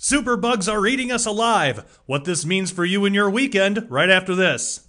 Superbugs are eating us alive. What this means for you and your weekend right after this.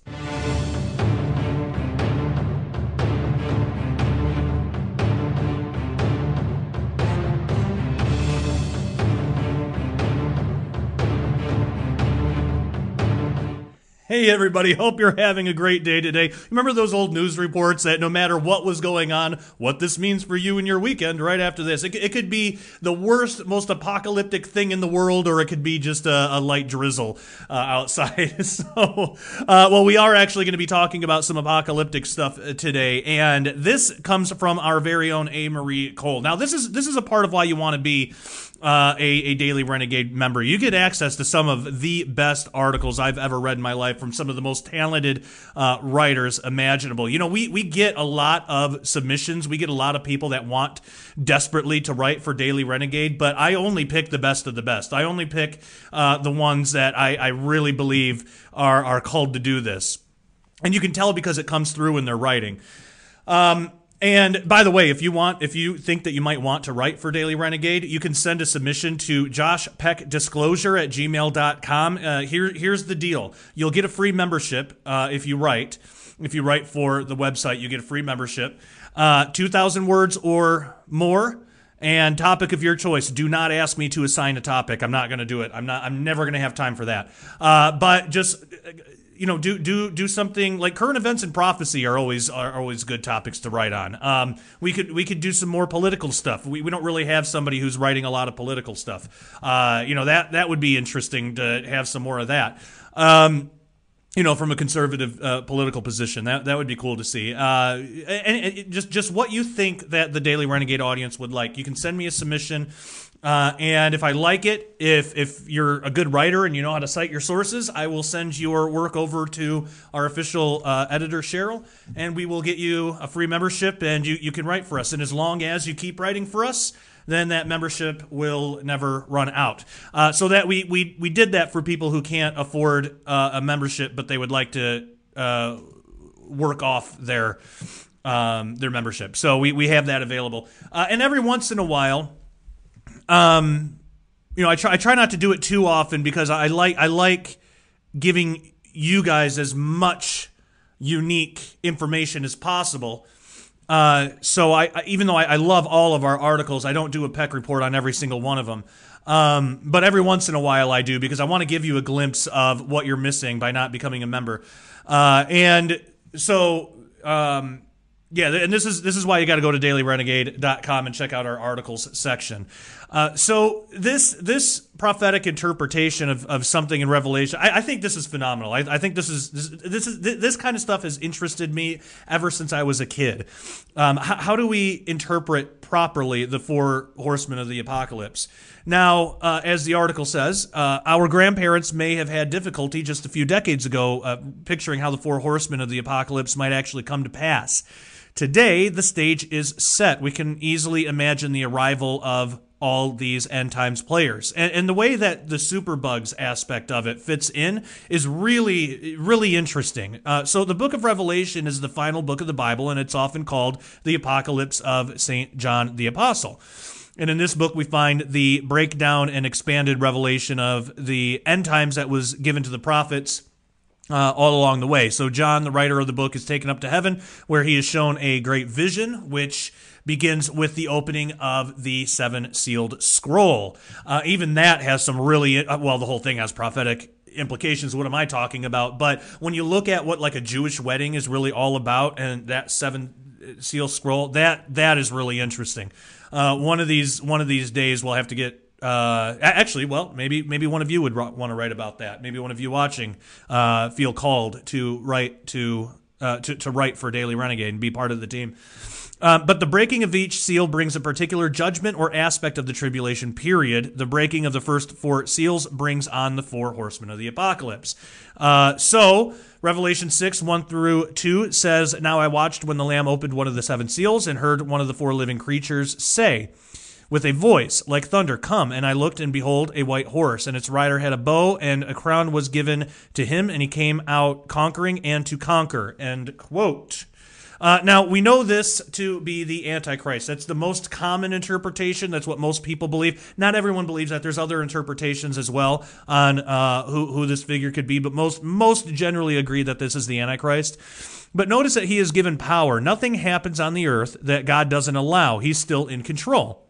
Hey everybody, hope you're having a great day today. Remember those old news reports that no matter what was going on, what this means for you and your weekend right after this? It could be the worst, most apocalyptic thing in the world, or it could be just a light drizzle outside. Well, we are actually going to be talking about some apocalyptic stuff today, and this comes from our very own A. Marie Cole. Now, this is a part of why you want to be a Daily Renegade member. You get access to some of the best articles I've ever read in my life from some of the most talented writers imaginable. You know, we get a lot of submissions. We get a lot of people that want desperately to write for Daily Renegade, but I only pick the best of the best. I only pick the ones that I really believe are called to do this. And you can tell because it comes through in their writing. And by the way, if you think that you might want to write for Daily Renegade, you can send a submission to joshpeckdisclosure@gmail.com. Here's the deal. You'll get a free membership if you write. If you write for the website, you get a free membership. 2,000 words or more. And topic of your choice. Do not ask me to assign a topic. I'm not going to do it. I'm never going to have time for that. But just... do something like current events and prophecy are always good topics to write on. We could do some more political stuff. We don't really have somebody who's writing a lot of political stuff. That would be interesting to have some more of that. From a conservative political position, that would be cool to see. And just what you think that the Daily Renegade audience would like. You can send me a submission. And if I like it, if you're a good writer and you know how to cite your sources, I will send your work over to our official editor, Cheryl, and we will get you a free membership, and you can write for us. And as long as you keep writing for us, then that membership will never run out. So that we did that for people who can't afford a membership, but they would like to work off their membership. So we have that available. And every once in a while... I try not to do it too often because I like giving you guys as much unique information as possible. So even though I love all of our articles, I don't do a Peck report on every single one of them. But every once in a while I do because I want to give you a glimpse of what you're missing by not becoming a member. Yeah, and this is why you got to go to dailyrenegade.com and check out our articles section. So this prophetic interpretation of something in Revelation, I think this is phenomenal. I think this kind of stuff has interested me ever since I was a kid. How do we interpret properly the four horsemen of the apocalypse? Now, as the article says, our grandparents may have had difficulty just a few decades ago picturing how the four horsemen of the apocalypse might actually come to pass. Today, the stage is set. We can easily imagine the arrival of all these end times players. And the way that the Superbugs aspect of it fits in is really, really interesting. So the book of Revelation is the final book of the Bible, and it's often called the Apocalypse of St. John the Apostle. And in this book, we find the breakdown and expanded revelation of the end times that was given to the prophets all along the way. So John, the writer of the book, is taken up to heaven, where he is shown a great vision, which begins with the opening of the seven-sealed scroll. Even that has some really, the whole thing has prophetic implications. What am I talking about? But when you look at what like a Jewish wedding is really all about, and that seven-seal scroll, that is really interesting. One of these days we'll have to get. Maybe one of you would want to write about that. Maybe one of you watching feel called to write to write for Daily Renegade and be part of the team. But the breaking of each seal brings a particular judgment or aspect of the tribulation period. The breaking of the first four seals brings on the four horsemen of the apocalypse. So Revelation 6:1-2 says, "Now I watched when the Lamb opened one of the seven seals and heard one of the four living creatures say, with a voice like thunder, 'Come.' And I looked, and behold, a white horse, and its rider had a bow, and a crown was given to him, and he came out conquering and to conquer." End quote. Now, we know this to be the Antichrist. That's the most common interpretation. That's what most people believe. Not everyone believes that. There's other interpretations as well on who this figure could be, but most generally agree that this is the Antichrist. But notice that he is given power. Nothing happens on the earth that God doesn't allow. He's still in control.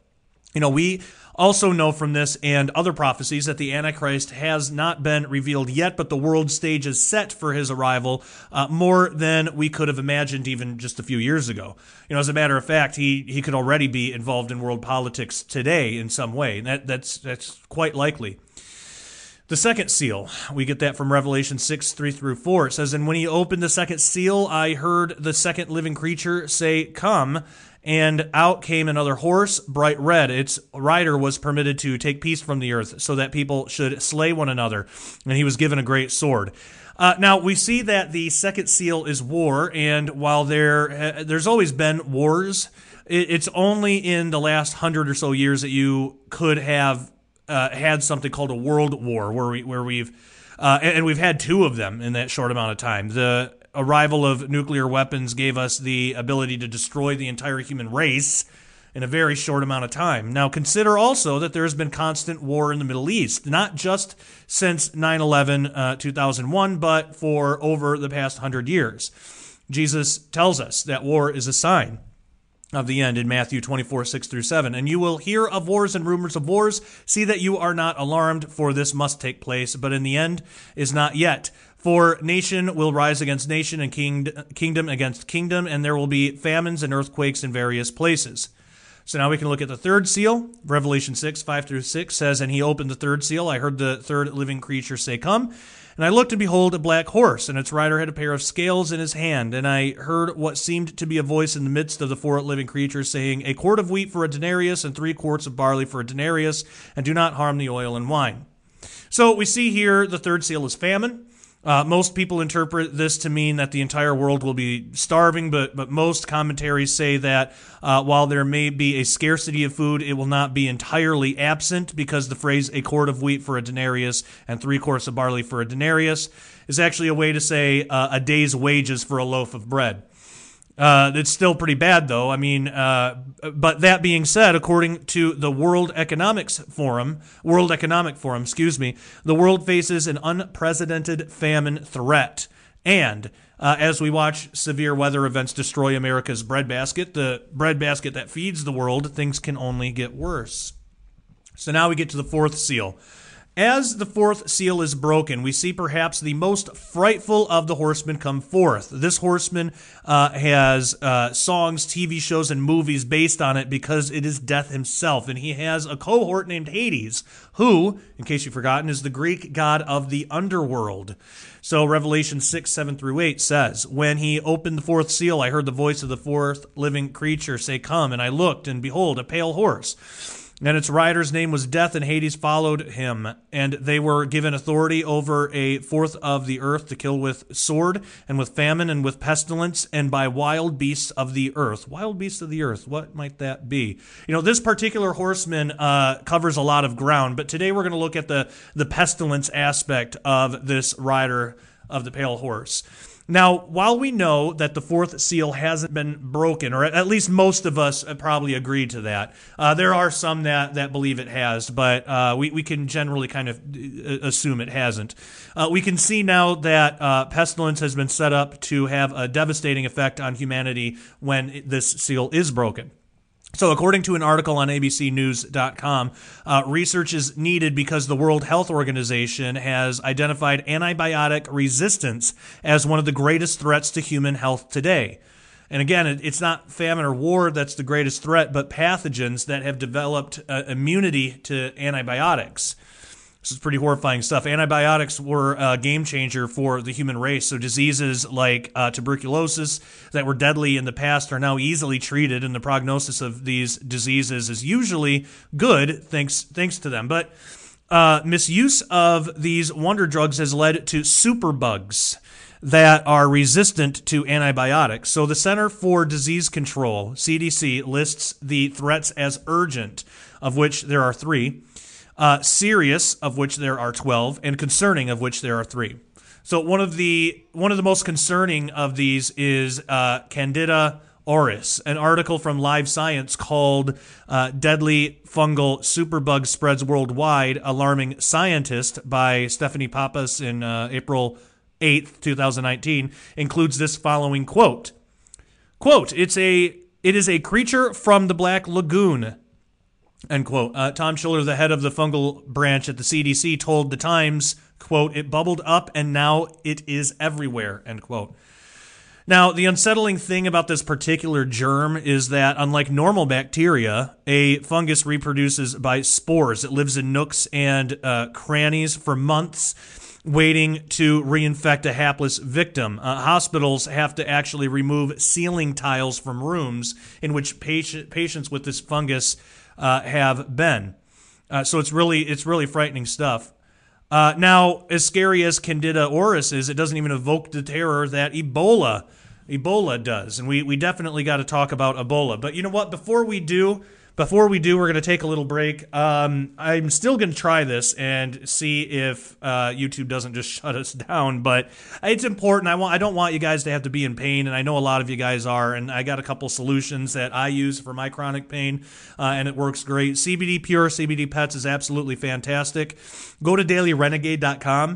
We also know from this and other prophecies that the Antichrist has not been revealed yet, but the world stage is set for his arrival more than we could have imagined even just a few years ago. As a matter of fact, he could already be involved in world politics today in some way. That's quite likely. The second seal, we get that from Revelation 6, 3 through 4. It says, "And when he opened the second seal, I heard the second living creature say, 'Come,' and out came another horse, bright red. Its rider was permitted to take peace from the earth, so that people should slay one another. And he was given a great sword." Now, we see that the second seal is war, and while there's always been wars, it's only in the last 100 or so years that you could have had something called a world war, where we've had two of them in that short amount of time. The arrival of nuclear weapons gave us the ability to destroy the entire human race in a very short amount of time. Now, consider also that there has been constant war in the Middle East, not just since 9/11, 2001, but for over the past 100 years. Jesus tells us that war is a sign of the end in Matthew 24, 6 through 7. "And you will hear of wars and rumors of wars. See that you are not alarmed, for this must take place, but in the end is not yet. For nation will rise against nation and kingdom against kingdom, and there will be famines and earthquakes in various places." So now we can look at the third seal. Revelation 6, 5 through 6 says, "And he opened the third seal. I heard the third living creature say, 'Come.' And I looked, and behold, a black horse, and its rider had a pair of scales in his hand. And I heard what seemed to be a voice in the midst of the four living creatures saying, 'A quart of wheat for a denarius, and 3 quarts of barley for a denarius, and do not harm the oil and wine.'" So we see here the third seal is famine. Most people interpret this to mean that the entire world will be starving, but most commentaries say that while there may be a scarcity of food, it will not be entirely absent, because the phrase "a quart of wheat for a denarius and 3 quarts of barley for a denarius" is actually a way to say a day's wages for a loaf of bread. It's still pretty bad, though. But that being said, according to the World Economic Forum, the world faces an unprecedented famine threat. And as we watch severe weather events destroy America's breadbasket, the breadbasket that feeds the world, things can only get worse. So now we get to the fourth seal. As the fourth seal is broken, we see perhaps the most frightful of the horsemen come forth. This horseman has songs, TV shows, and movies based on it because it is death himself. And he has a cohort named Hades, who, in case you've forgotten, is the Greek god of the underworld. So Revelation 6, 7 through 8 says, "When he opened the fourth seal, I heard the voice of the fourth living creature say, 'Come,' and I looked, and behold, a pale horse. And its rider's name was Death, and Hades followed him. And they were given authority over a fourth of the earth to kill with sword, and with famine, and with pestilence, and by wild beasts of the earth." Wild beasts of the earth, what might that be? This particular horseman covers a lot of ground, but today we're going to look at the pestilence aspect of this rider of the pale horse. Now, while we know that the fourth seal hasn't been broken, or at least most of us probably agree to that, there are some that believe it has, but we can generally kind of assume it hasn't. We can see now that pestilence has been set up to have a devastating effect on humanity when this seal is broken. So according to an article on abcnews.com, research is needed because the World Health Organization has identified antibiotic resistance as one of the greatest threats to human health today. And again, it's not famine or war that's the greatest threat, but pathogens that have developed immunity to antibiotics. This is pretty horrifying stuff. Antibiotics were a game changer for the human race. So diseases like tuberculosis that were deadly in the past are now easily treated, and the prognosis of these diseases is usually good thanks to them. But misuse of these wonder drugs has led to superbugs that are resistant to antibiotics. So the Center for Disease Control, CDC, lists the threats as urgent, of which there are 3. Serious, of which there are 12, and concerning, of which there are 3. So one of the most concerning of these is Candida auris, an article from Live Science called "Deadly Fungal Superbug Spreads Worldwide, Alarming Scientists" by Stephanie Pappas in April 8th, 2019, includes this following quote. Quote, it is a creature from the Black Lagoon, end quote. Tom Schiller, the head of the fungal branch at the CDC, told The Times, quote, it bubbled up and now it is everywhere, end quote. Now, the unsettling thing about this particular germ is that, unlike normal bacteria, a fungus reproduces by spores. It lives in nooks and crannies for months, waiting to reinfect a hapless victim. Hospitals have to actually remove ceiling tiles from rooms in which patients with this fungus have been. So it's really frightening stuff. Now, as scary as Candida auris is, it doesn't even evoke the terror that Ebola does. And we definitely got to talk about Ebola. But you know what? Before we do, we're going to take a little break. I'm still going to try this and see if YouTube doesn't just shut us down. But it's important. I don't want you guys to have to be in pain, and I know a lot of you guys are. And I got a couple solutions that I use for my chronic pain, and it works great. CBD Pure, CBD Pets is absolutely fantastic. Go to dailyrenegade.com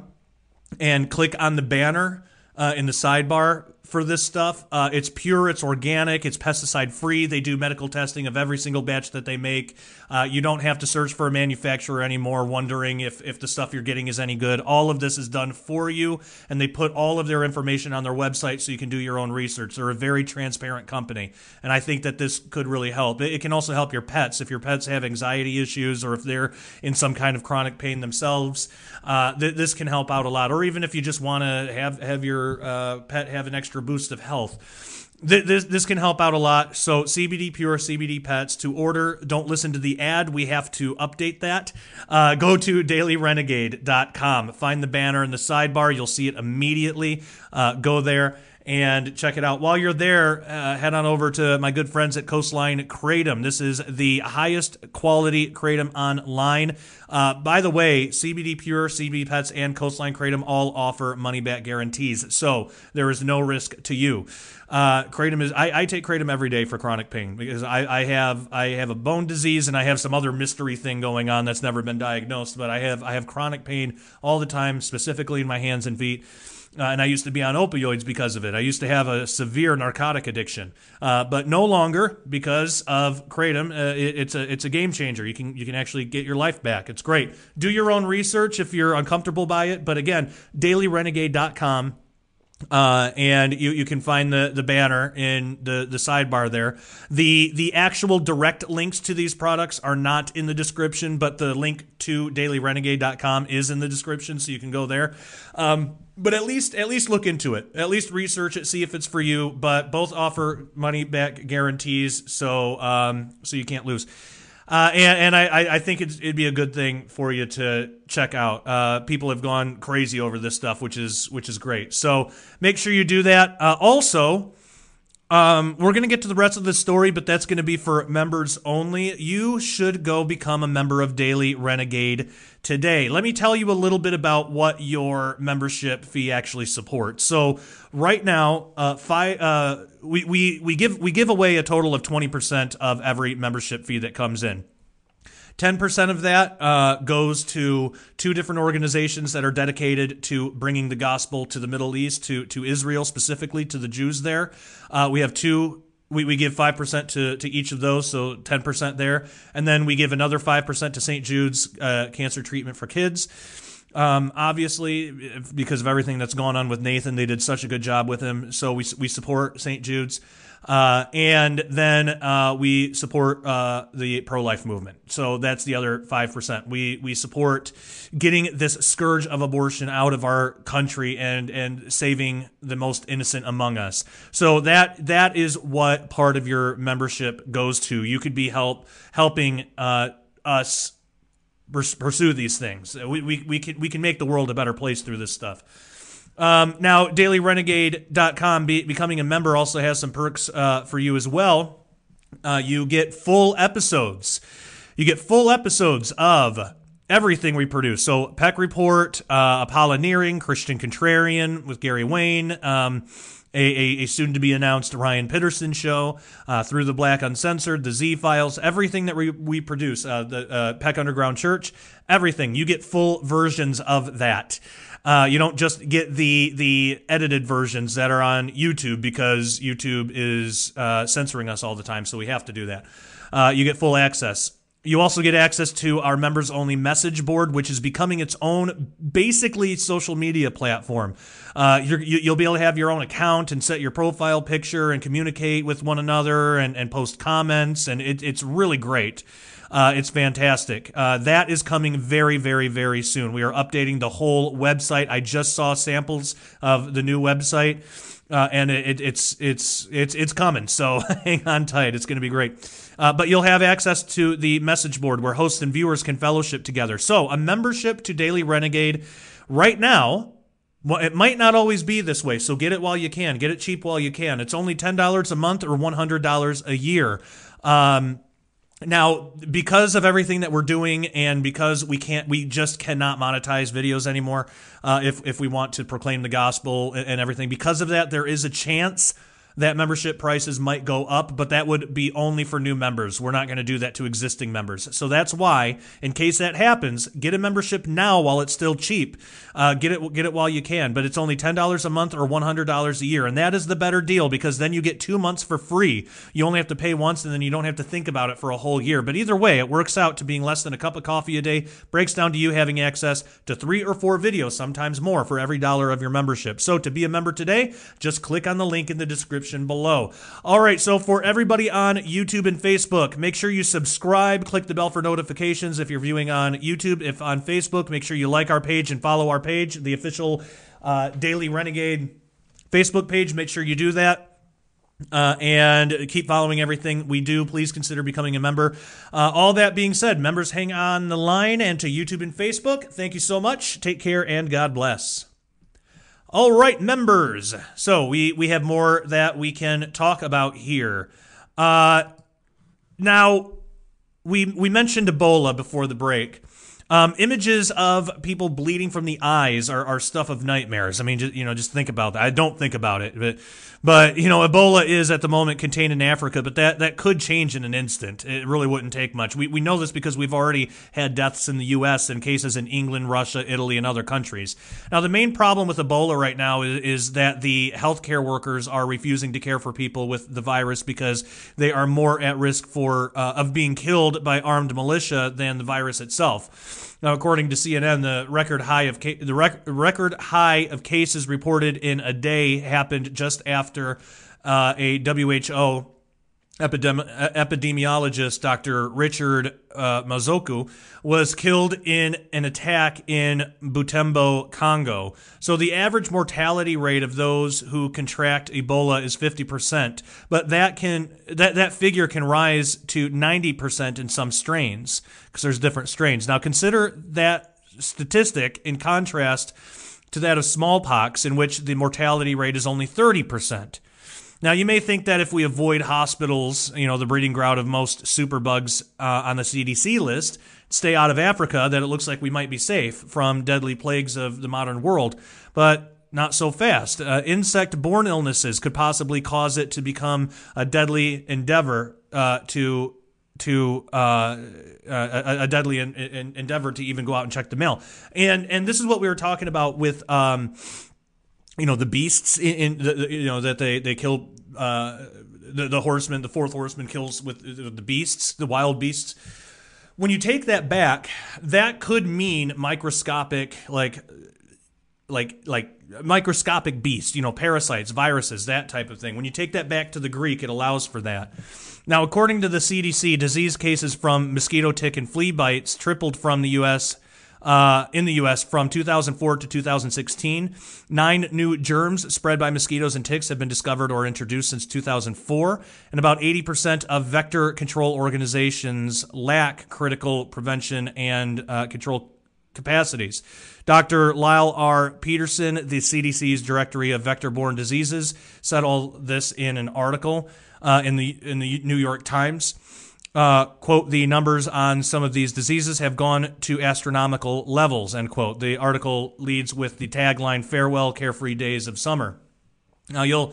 and click on the banner in the sidebar for this stuff. It's pure, it's organic, it's pesticide free. They do medical testing of every single batch that they make. You don't have to search for a manufacturer anymore wondering if the stuff you're getting is any good. All of this is done for you, and they put all of their information on their website so you can do your own research. They're a very transparent company, and I think that this could really help. It can also help your pets. If your pets have anxiety issues or if they're in some kind of chronic pain themselves, this can help out a lot. Or even if you just want to have your pet have an extra boost of health. This can help out a lot. So CBD Pure, CBD Pets, to order, don't listen to the ad. We have to update that. Go to dailyrenegade.com. Find the banner in the sidebar. You'll see it immediately. Go there and check it out. While you're there, head on over to my good friends at Coastline Kratom. This is the highest quality kratom online. By the way, CBD Pure, CBD Pets, and Coastline Kratom all offer money-back guarantees, so there is no risk to you. Kratom is. I take kratom every day for chronic pain because I have a bone disease and I have some other mystery thing going on that's never been diagnosed. But I have chronic pain all the time, specifically in my hands and feet. And I used to be on opioids because of it. I used to have a severe narcotic addiction, but no longer because of kratom. It's a game changer. You can actually get your life back. It's great. Do your own research if you're uncomfortable by it. But again, dailyrenegade.com. And you can find the banner in the sidebar there. The actual direct links to these products are not in the description, but the link to dailyrenegade.com is in the description, so you can go there. But at least look into it. At least research it, see if it's for you. But both offer money back guarantees, so you can't lose. And I think it'd be a good thing for you to check out. People have gone crazy over this stuff, which is great. So make sure you do that. Also, we're going to get to the rest of the story, but that's going to be for members only. You should go become a member of Daily Renegade today. Let me tell you a little bit about what your membership fee actually supports. So right now, we give away a total of 20% of every membership fee that comes in. 10% of that goes to two different organizations that are dedicated to bringing the gospel to the Middle East, to Israel specifically, to the Jews there. We have two. We give 5% to each of those, so 10% there. And then we give another 5% to St. Jude's Cancer Treatment for Kids. Obviously, because of everything that's gone on with Nathan, they did such a good job with him. So we support St. Jude's. And then we support the pro-life movement. So that's the other 5%. We support getting this scourge of abortion out of our country and saving the most innocent among us. So that is what part of your membership goes to. You could be helping us pursue these things. We can make the world a better place through this stuff. Now, dailyrenegade.com, becoming a member also has some perks for you as well. You get full episodes. You get full episodes of everything we produce. So Peck Report, Apolloneering, Christian Contrarian with Gary Wayne, a soon-to-be announced Ryan Pitterson show, Through the Black Uncensored, the Z-Files, everything that we produce, the Peck Underground Church, everything. You get full versions of that. You don't just get the edited versions that are on YouTube because YouTube is censoring us all the time, so we have to do that. You get full access. You also get access to our members-only message board, which is becoming its own, basically, social media platform. You'll be able to have your own account and set your profile picture and communicate with one another and post comments, and it's really great. It's fantastic. That is coming very, very, very soon. We are updating the whole website. I just saw samples of the new website, and it's coming. So hang on tight. It's going to be great. But you'll have access to the message board where hosts and viewers can fellowship together. So a membership to Daily Renegade right now. Well, it might not always be this way, so get it while you can. Get it cheap while you can. It's only $10 a month or $100 a year. Now, because of everything that we're doing, and because we just cannot monetize videos anymore, if we want to proclaim the gospel and everything. Because of that, there is a chance that membership prices might go up, but that would be only for new members. We're not going to do that to existing members. So that's why, in case that happens, get a membership now while it's still cheap. Get it while you can, but it's only $10 a month or $100 a year, and that is the better deal because then you get 2 months for free. You only have to pay once, and then you don't have to think about it for a whole year. But either way, it works out to being less than a cup of coffee a day, breaks down to you having access to 3 or 4 videos, sometimes more, for every dollar of your membership. So to be a member today, just click on the link in the description below. All right, so for everybody on YouTube and Facebook, make sure you subscribe, click the bell for notifications if you're viewing on YouTube. If on Facebook, make sure you like our page and follow our page, the official Daily Renegade Facebook page. Make sure you do that. And keep following everything we do. Please consider becoming a member. All that being said, members, hang on the line, and to YouTube and Facebook, thank you so much. Take care and God bless. All right, members. So we have more that we can talk about here. Now, we mentioned Ebola before the break. Images of people bleeding from the eyes are stuff of nightmares. I mean, just think about that. I don't think about it, but Ebola is at the moment contained in Africa, but that could change in an instant. It really wouldn't take much. We know this because we've already had deaths in the U.S. and cases in England, Russia, Italy, and other countries. Now, the main problem with Ebola right now is that the healthcare workers are refusing to care for people with the virus because they are more at risk of being killed by armed militia than the virus itself. Now, according to CNN, the record high of cases reported in a day happened just after a WHO epidemiologist, Dr. Richard Mazoku, was killed in an attack in Butembo, Congo. So the average mortality rate of those who contract Ebola is 50%, but that figure can rise to 90% in some strains because there's different strains. Now consider that statistic in contrast to that of smallpox, in which the mortality rate is only 30%. Now, you may think that if we avoid hospitals, the breeding ground of most superbugs on the CDC list, stay out of Africa, that it looks like we might be safe from deadly plagues of the modern world. But not so fast. Insect-borne illnesses could possibly cause it to become a deadly endeavor a deadly endeavor to even go out and check the mail. And this is what we were talking about with the beasts that they kill, the horseman, the fourth horseman kills with the beasts, the wild beasts. When you take that back, that could mean microscopic, like microscopic beasts, parasites, viruses, that type of thing. When you take that back to the Greek, it allows for that. Now, according to the CDC, disease cases from mosquito, tick, and flea bites tripled from the U.S. In the U.S. from 2004 to 2016. 9 new germs spread by mosquitoes and ticks have been discovered or introduced since 2004, and about 80% of vector control organizations lack critical prevention and control capacities. Dr. Lyle R. Peterson, the CDC's Directory of Vector-Borne Diseases, said all this in an article in the New York Times. quote, the numbers on some of these diseases have gone to astronomical levels, end quote. The article leads with the tagline, "Farewell, carefree days of summer." Now you'll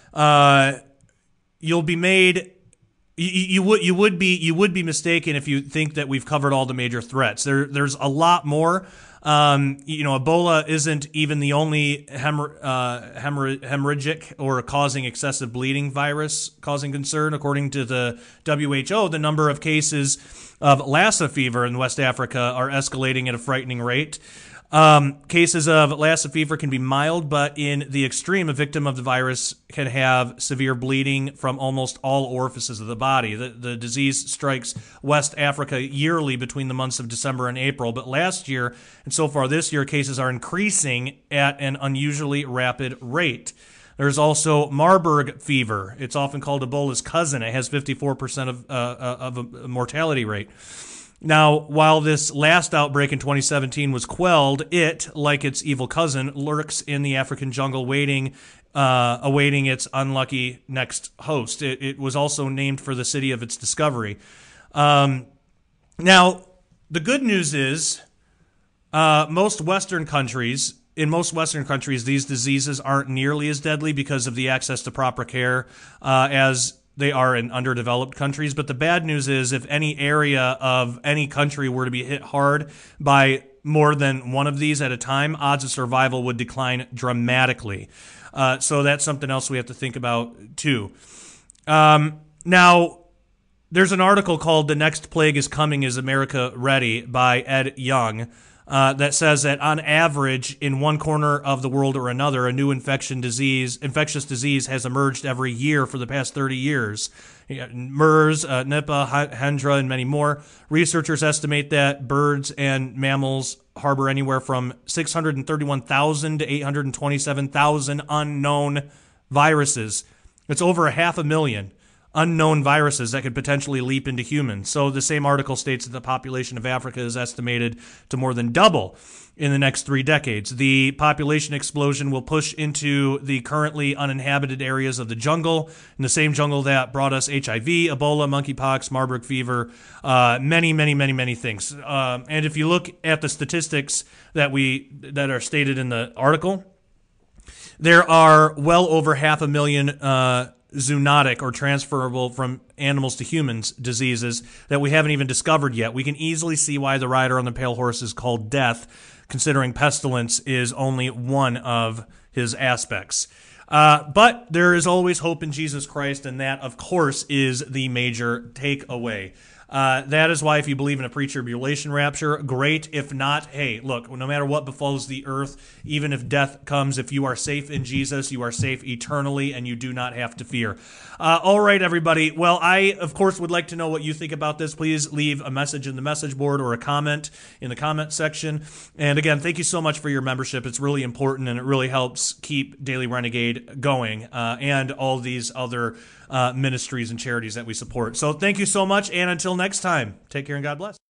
be made. You would be mistaken if you think that we've covered all the major threats. There's a lot more. Ebola isn't even the only hemorrhagic or causing excessive bleeding virus causing concern. According to the WHO, the number of cases of Lassa fever in West Africa are escalating at a frightening rate. Cases of Lassa fever can be mild, but in the extreme, a victim of the virus can have severe bleeding from almost all orifices of the body. The disease strikes West Africa yearly between the months of December and April, but last year and so far this year, cases are increasing at an unusually rapid rate. There's also Marburg fever. It's often called Ebola's cousin. It has 54% of a mortality rate. Now, while this last outbreak in 2017 was quelled, it, like its evil cousin, lurks in the African jungle awaiting its unlucky next host. It was also named for the city of its discovery. Now, the good news is in most Western countries, these diseases aren't nearly as deadly because of the access to proper care as they are in underdeveloped countries. But the bad news is if any area of any country were to be hit hard by more than one of these at a time, odds of survival would decline dramatically. So that's something else we have to think about too. Now, there's an article called "The Next Plague is Coming, Is America Ready?" by Ed Young that says that on average, in one corner of the world or another, a new infectious disease has emerged every year for the past 30 years. MERS, Nipah, Hendra, and many more. Researchers estimate that birds and mammals harbor anywhere from 631,000 to 827,000 unknown viruses. It's over 500,000 unknown viruses that could potentially leap into humans. So the same article states that the population of Africa is estimated to more than double in the next 3 decades. The population explosion will push into the currently uninhabited areas of the jungle, in the same jungle that brought us HIV, Ebola, monkeypox, Marburg fever, many things. And if you look at the statistics that are stated in the article, there are well over 500,000 zoonotic or transferable from animals to humans diseases that we haven't even discovered yet. We can easily see why the rider on the pale horse is called death, considering pestilence is only one of his aspects. But there is always hope in Jesus Christ, and that, of course, is the major takeaway. That is why if you believe in a pre-tribulation rapture, great. If not, hey, look, no matter what befalls the earth, even if death comes, if you are safe in Jesus, you are safe eternally, and you do not have to fear. All right, everybody. Well, I, of course, would like to know what you think about this. Please leave a message in the message board or a comment in the comment section. And again, thank you so much for your membership. It's really important, and it really helps keep Daily Renegade going and all these other ministries and charities that we support. So thank you so much, and until next time, take care and God bless.